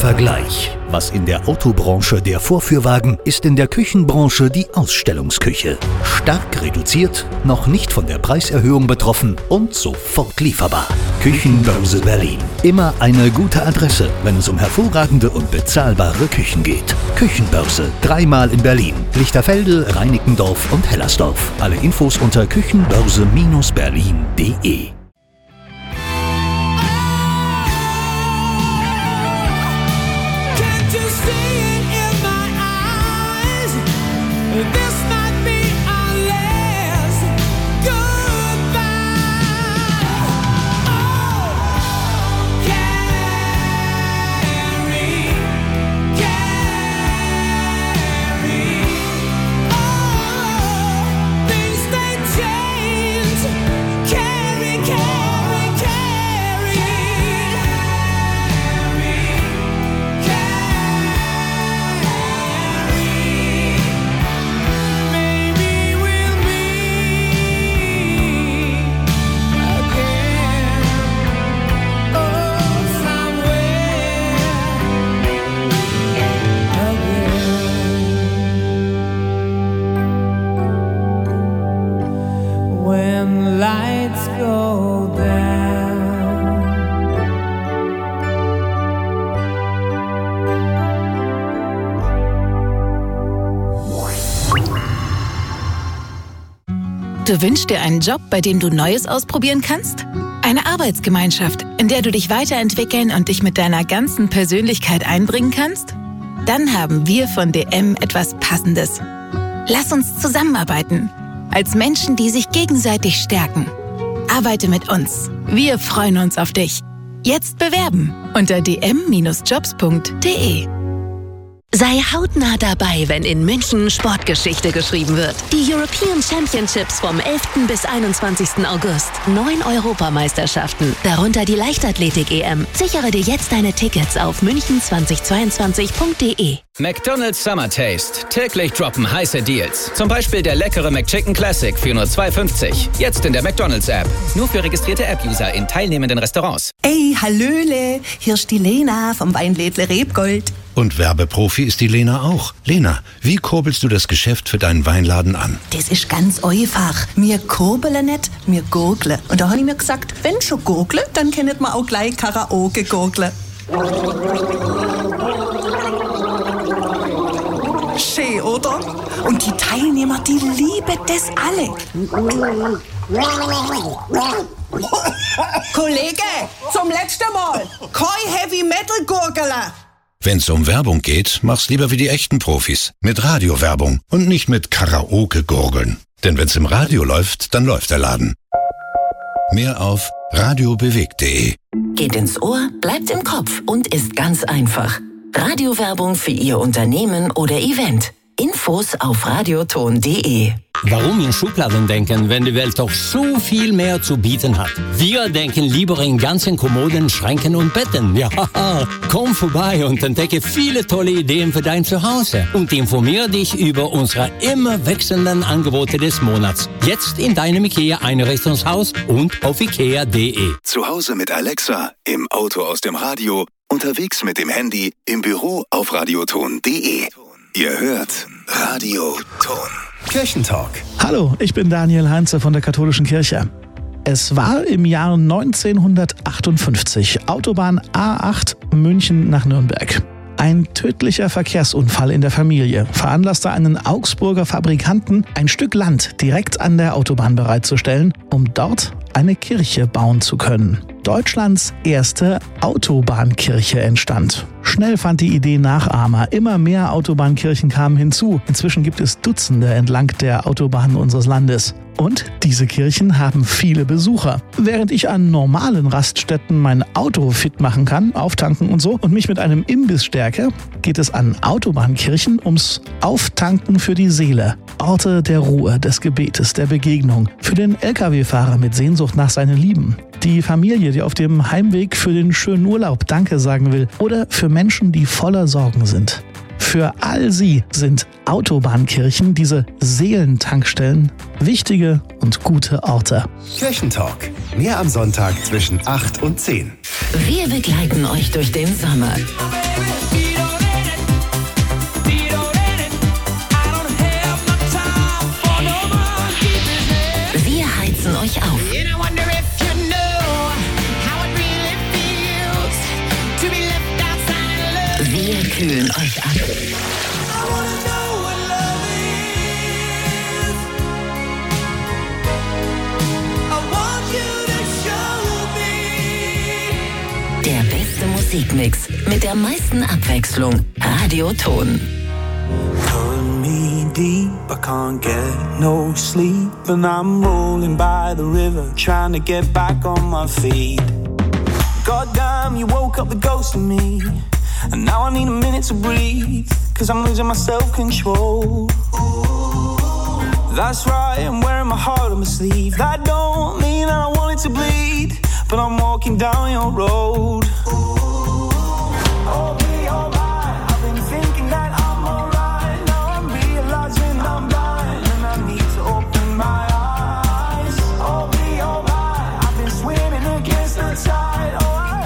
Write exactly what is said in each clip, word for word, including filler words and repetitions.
Vergleich. Was in der Autobranche der Vorführwagen ist in der Küchenbranche die Ausstellungsküche. Stark reduziert, noch nicht von der Preiserhöhung betroffen und sofort lieferbar. Küchenbörse Berlin. Immer eine gute Adresse, wenn es um hervorragende und bezahlbare Küchen geht. Küchenbörse. Dreimal in Berlin. Lichterfelde, Reinickendorf und Hellersdorf. Alle Infos unter küchenbörse Berlin punkt de. Du wünschst dir einen Job, bei dem du Neues ausprobieren kannst? Eine Arbeitsgemeinschaft, in der du dich weiterentwickeln und dich mit deiner ganzen Persönlichkeit einbringen kannst? Dann haben wir von D M etwas Passendes. Lass uns zusammenarbeiten. Als Menschen, die sich gegenseitig stärken. Arbeite mit uns. Wir freuen uns auf dich. Jetzt bewerben unter d m Bindestrich jobs punkt de. Sei hautnah dabei, wenn in München Sportgeschichte geschrieben wird. Die European Championships vom elften bis einundzwanzigsten August. Neun Europameisterschaften, darunter die Leichtathletik-E M. Sichere dir jetzt deine Tickets auf münchen zwanzig zweiundzwanzig punkt de. McDonald's Summer Taste. Täglich droppen heiße Deals. Zum Beispiel der leckere McChicken Classic für nur zwei fünfzig. Jetzt in der McDonald's App. Nur für registrierte App-User in teilnehmenden Restaurants. Ey, hallöle, hier ist die Lena vom Weinlädle Rebgold. Und Werbeprofi ist die Lena auch. Lena, wie kurbelst du das Geschäft für deinen Weinladen an? Das ist ganz einfach. Wir kurbeln nicht, wir gurgeln. Und da habe ich mir gesagt, wenn schon gurgeln, dann können wir auch gleich Karaoke gurgeln. Schön, oder? Und die Teilnehmer, die lieben das alle. Kollege, zum letzten Mal. Kein Heavy Metal gurgeln. Wenn's um Werbung geht, mach's lieber wie die echten Profis. Mit Radiowerbung und nicht mit Karaoke-Gurgeln. Denn wenn's im Radio läuft, dann läuft der Laden. Mehr auf radiobewegt punkt de. Geht ins Ohr, bleibt im Kopf und ist ganz einfach. Radiowerbung für Ihr Unternehmen oder Event. Infos auf radioton punkt de. Warum in Schubladen denken, wenn die Welt doch so viel mehr zu bieten hat? Wir denken lieber in ganzen Kommoden, Schränken und Betten. Ja, komm vorbei und entdecke viele tolle Ideen für dein Zuhause. Und informiere dich über unsere immer wechselnden Angebote des Monats. Jetzt in deinem IKEA-Einrichtungshaus und auf ikea punkt de. Zu Hause mit Alexa, im Auto aus dem Radio, unterwegs mit dem Handy, im Büro auf radioton punkt de. Ihr hört Radioton. Kirchentalk. Hallo, ich bin Daniel Heinze von der Katholischen Kirche. Es war im Jahr neunzehnhundertachtundfünfzig, Autobahn A acht München nach Nürnberg. Ein tödlicher Verkehrsunfall in der Familie veranlasste einen Augsburger Fabrikanten, ein Stück Land direkt an der Autobahn bereitzustellen, um dort eine Kirche bauen zu können. Deutschlands erste Autobahnkirche entstand. Schnell fand die Idee Nachahmer. Immer mehr Autobahnkirchen kamen hinzu. Inzwischen gibt es Dutzende entlang der Autobahnen unseres Landes. Und diese Kirchen haben viele Besucher. Während ich an normalen Raststätten mein Auto fit machen kann, auftanken und so, und mich mit einem Imbiss stärke, geht es an Autobahnkirchen ums Auftanken für die Seele. Orte der Ruhe, des Gebetes, der Begegnung. Für den L K W-Fahrer mit Sehnsucht nach seinen Lieben. Die Familie, die auf dem Heimweg für den schönen Urlaub Danke sagen will. Oder für Menschen, die voller Sorgen sind. Für all sie sind Autobahnkirchen, diese Seelentankstellen, wichtige und gute Orte. Kirchentalk. Mehr am Sonntag zwischen acht und zehn. Wir begleiten euch durch den Sommer. kühlen euch ab. Der beste Musikmix mit der meisten Abwechslung. Radioton. Pulling me deep, I can't get no sleep, and I'm rolling by the river, trying to get back on my feet. Goddamn, you woke up the ghost in me, and now I need a minute to breathe, cause I'm losing my self-control. That's right, I'm wearing my heart on my sleeve. That don't mean that I want it to bleed, but I'm walking down your road. Oh, be alright, I've been thinking that I'm alright. Now I'm realizing I'm blind, and I need to open my eyes. Oh, be alright, I've been swimming against the tide. Oh, I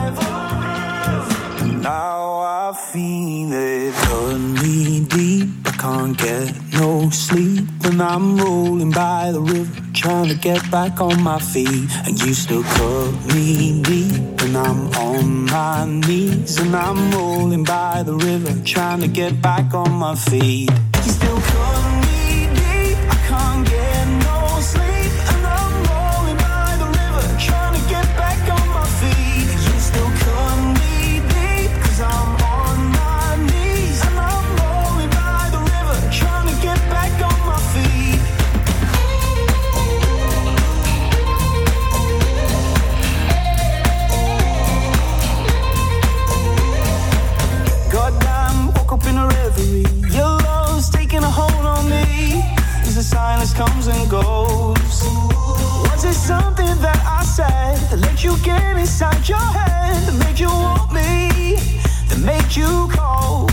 have. And now I feel it pulling me deep. I can't get no sleep, and I'm rolling by the river, trying to get back on my feet. And you still cut me deep, and I'm on my knees, and I'm rolling by the river, trying to get back on my feet. You still cut me deep, I can't get no sleep, and I'm rolling by the river, trying to get back on my feet. You still cut me deep, cause I'm on my knees, and I'm rolling by the river, trying to get back on my feet. Goddamn, woke up in a reverie. Your love's taking a hold on me as the silence comes and goes. Was it something that I said that let you get inside your head, that made you want me, that made you cold?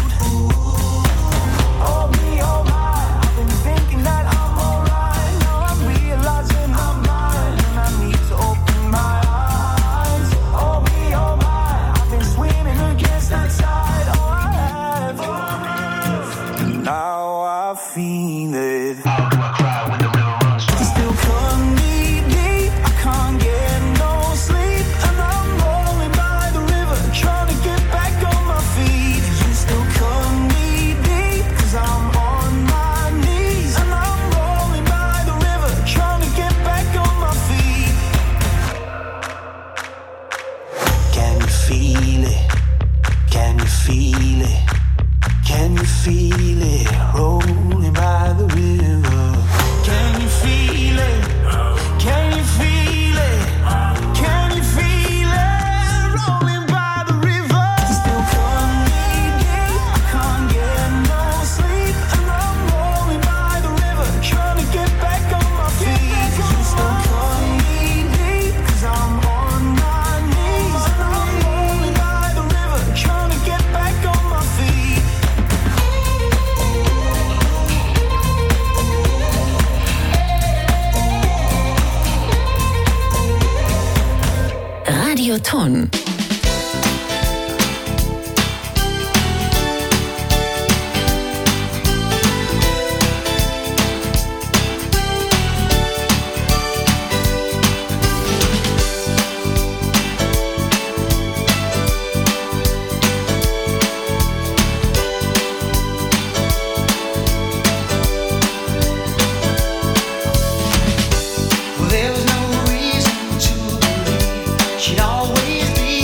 Oh, be alright, I've been thinking that I'm alright. Now I'm realizing I'm blind, and I need to open my eyes. Oh, be alright, I've been swimming against the tide. Oh, I have. And now I feel it. How do I cry when the river runs dry? You still cut me deep, I can't get no sleep, and I'm rolling by the river, trying to get back on my feet. You still cut me deep, cause I'm on my knees, and I'm rolling by the river, trying to get back on my feet. Can you feel it? Can you feel it? Can you feel it? Rolling by the river. Can you feel it? Can you feel it? Can you feel it? Rolling by the river. You still cut me deep, I can't get no sleep, and I'm rolling by the river, trying to get back on my feet. You still cut me deep, cause I'm on my knees, and I'm rolling by the river, trying to get back on my feet. Radioton. There was no reason to believe she'd always be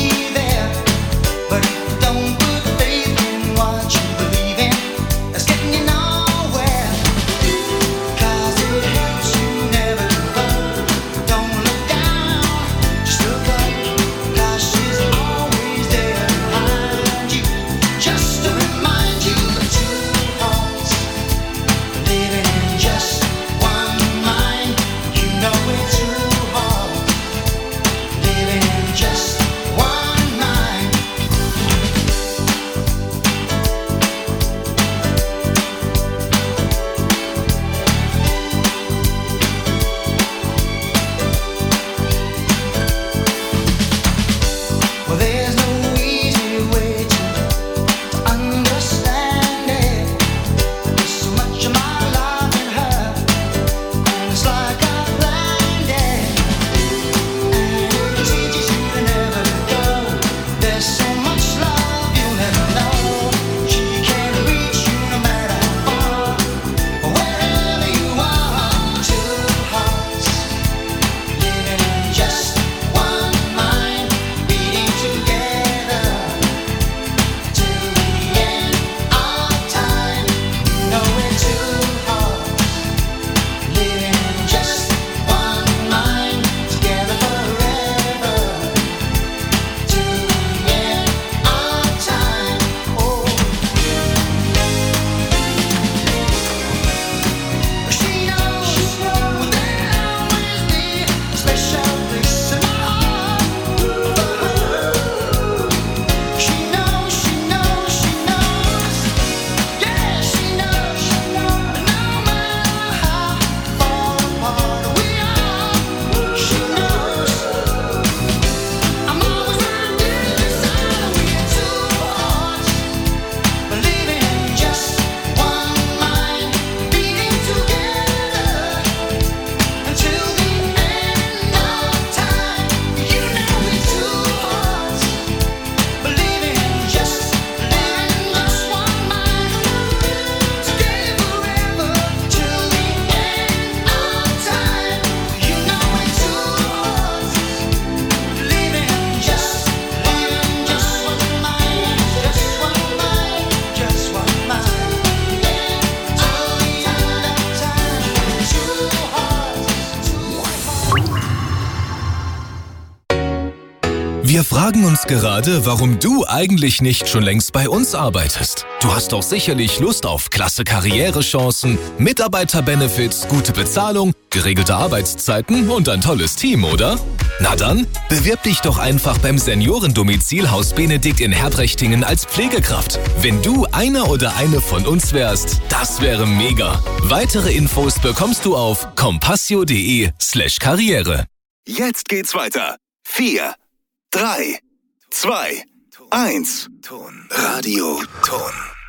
Wir fragen uns gerade, warum du eigentlich nicht schon längst bei uns arbeitest. Du hast doch sicherlich Lust auf klasse Karrierechancen, Mitarbeiterbenefits, gute Bezahlung, geregelte Arbeitszeiten und ein tolles Team, oder? Na dann, bewirb dich doch einfach beim Seniorendomizil Haus Benedikt in Herbrechtingen als Pflegekraft. Wenn du einer oder eine von uns wärst, das wäre mega. Weitere Infos bekommst du auf compassio.de slash Karriere. Jetzt geht's weiter. Vier, drei, zwei, eins. Radio Ton.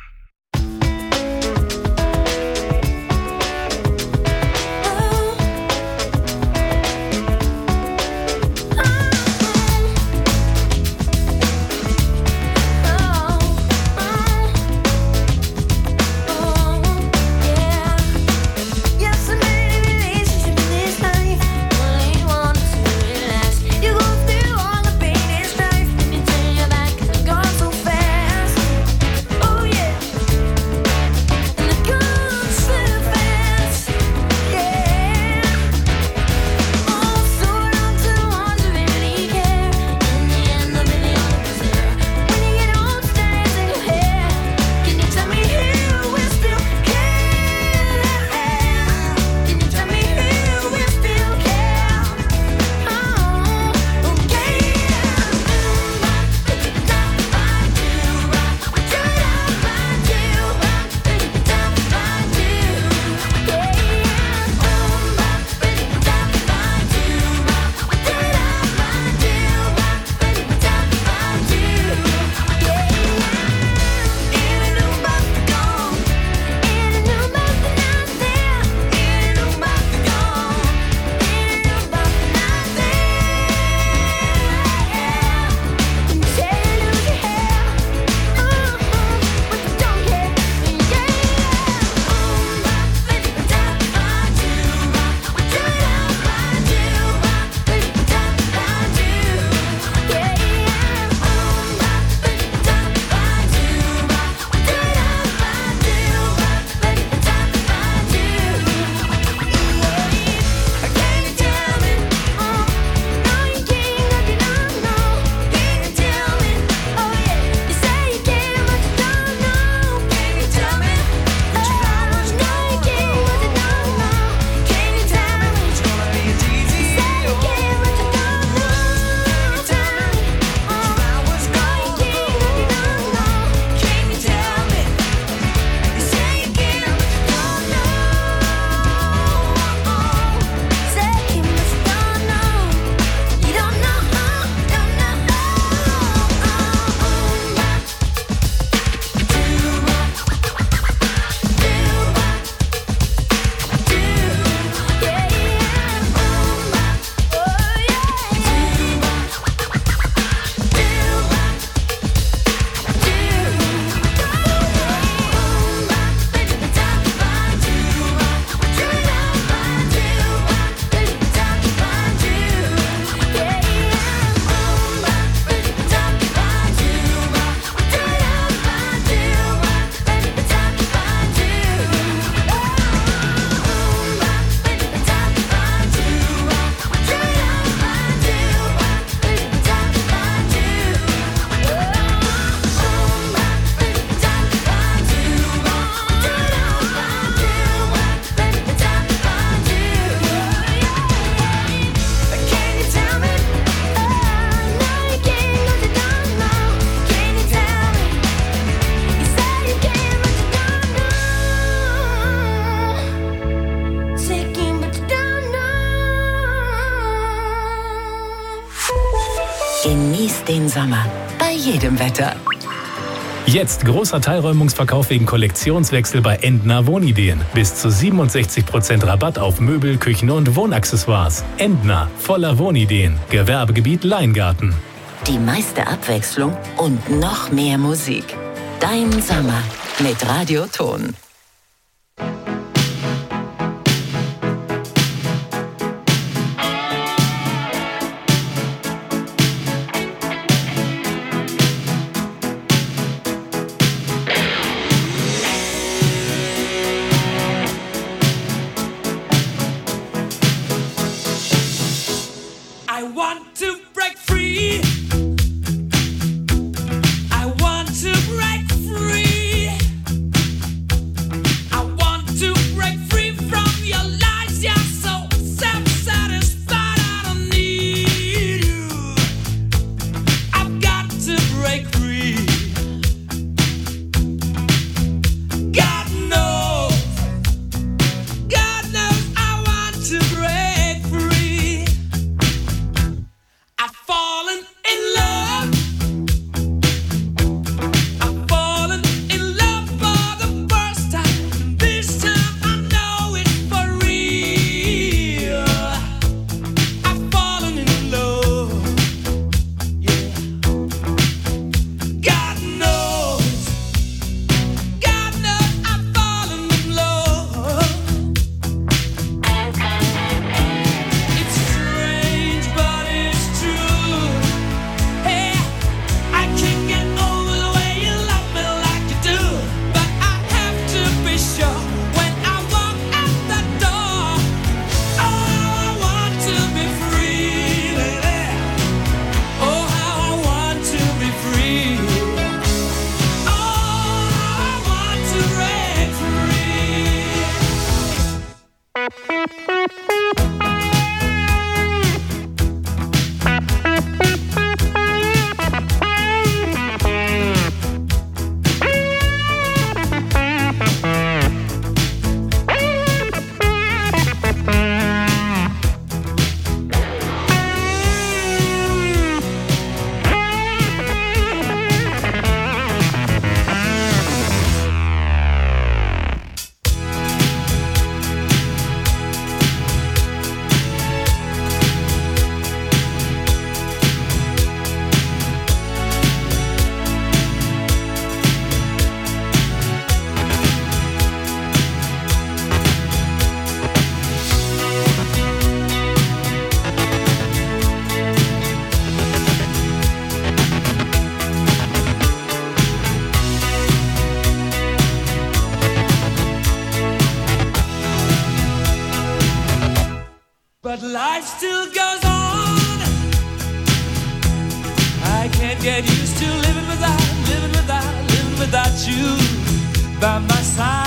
Genießt den Sommer bei jedem Wetter. Jetzt großer Teilräumungsverkauf wegen Kollektionswechsel bei Endner Wohnideen. Bis zu siebenundsechzig Prozent Rabatt auf Möbel, Küchen und Wohnaccessoires. Endner, voller Wohnideen. Gewerbegebiet Leingarten. Die meiste Abwechslung und noch mehr Musik. Dein Sommer mit Radio Ton. I want to break free. you by my side.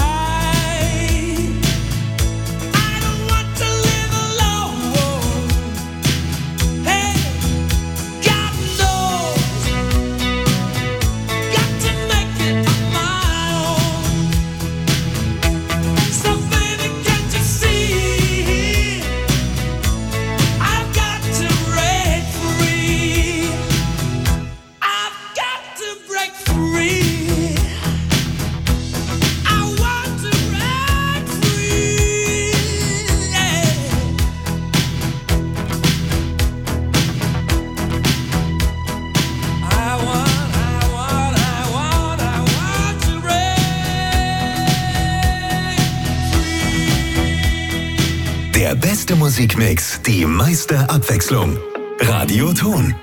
Der beste Musikmix, die meiste Abwechslung. Radio Ton.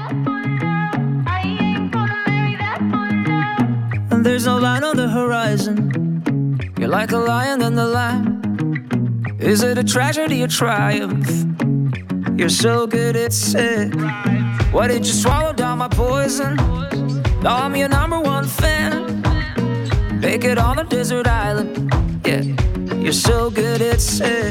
And there's no line on the horizon. You're like a lion in the lamb. Is it a tragedy or triumph? You're so good, it's sick. Why did you swallow down my poison? Now I'm your number one fan. Make it on a desert island. Yeah, you're so good, it's sick.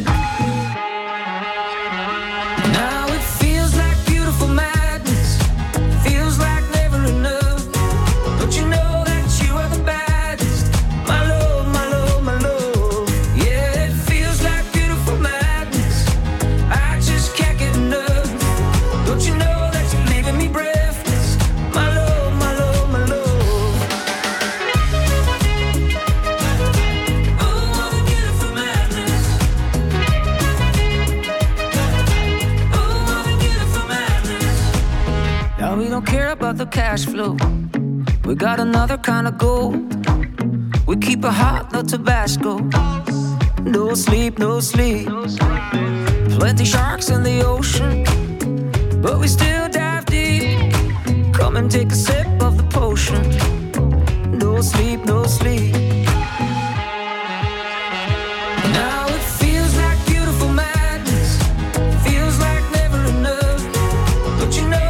Now it feels like beautiful madness. Feels like never enough. But you know that you are the baddest. My love, my love, my love. Yeah, it feels like beautiful madness. I just can't get enough. Don't you know that you're leaving me breathless? My love, my love, my love. Now we don't care about the cash flow. We got another kind of gold. We keep it hot, no Tabasco. No sleep, no sleep. Plenty sharks in the ocean, but we still dive deep. Come and take a sip of the potion. No sleep, no sleep. Now it feels like beautiful madness. Feels like never enough. But you know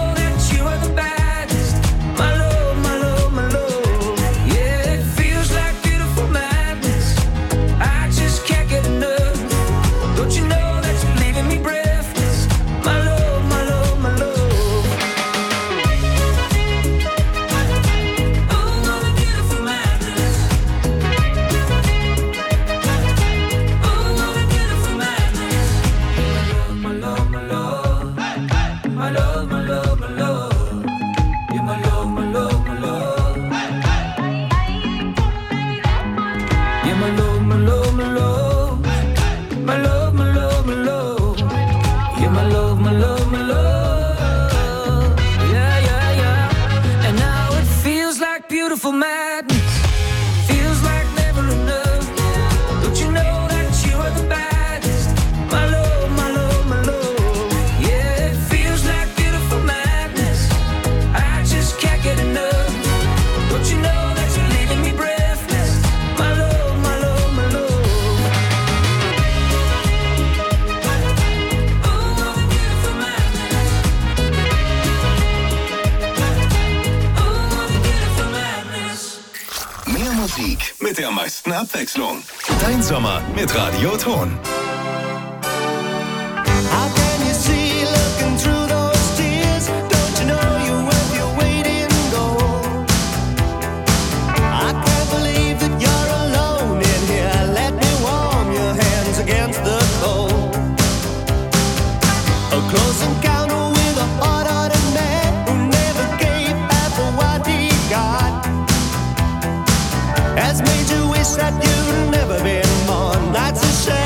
beautiful madness. Feels like never enough. Don't you know that you are the baddest? My love, my love, my love. Yeah, it feels like beautiful madness. I just can't get enough. Don't you know that you're leaving me breathless? My love, my love, my love. Mehr Musik mit der meisten Abwechslung. Dein Sommer mit Radio Ton. How can you see looking through those tears? Don't you know you're worth your weight in gold? I can't believe that you're alone in here. Let me warm your hands against the cold. A close encounter with a hard-hearted man who never gave half of what he got. Has made you wish that you'd never been born. That's a shame.